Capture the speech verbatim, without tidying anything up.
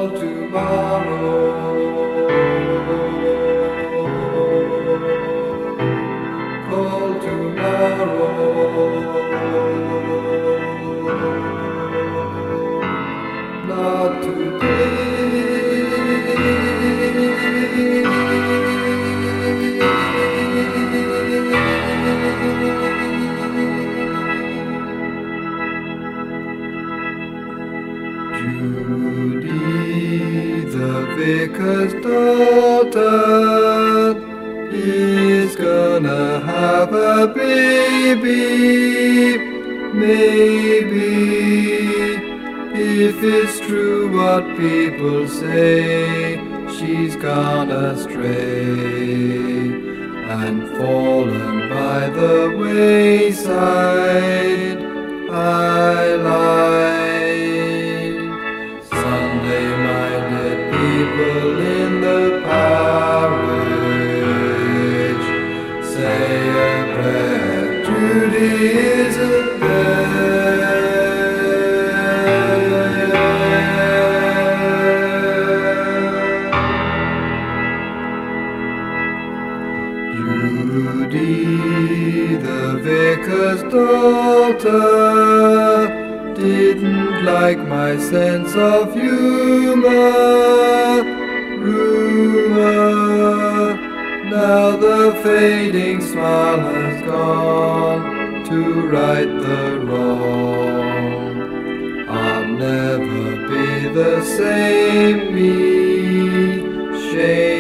call tomorrow, call tomorrow, not today. Judy, the vicar's daughter, is gonna have a baby. Maybe, if it's true what people say, she's gone astray and fallen by the wayside. I lied. Sunday-minded people in the parish say a prayer. Judy isn't there. Judy, the vicar's daughter, didn't like my sense of humor. Rumor, now the fading smile has gone to right the wrong. I'll never be the same me. Shame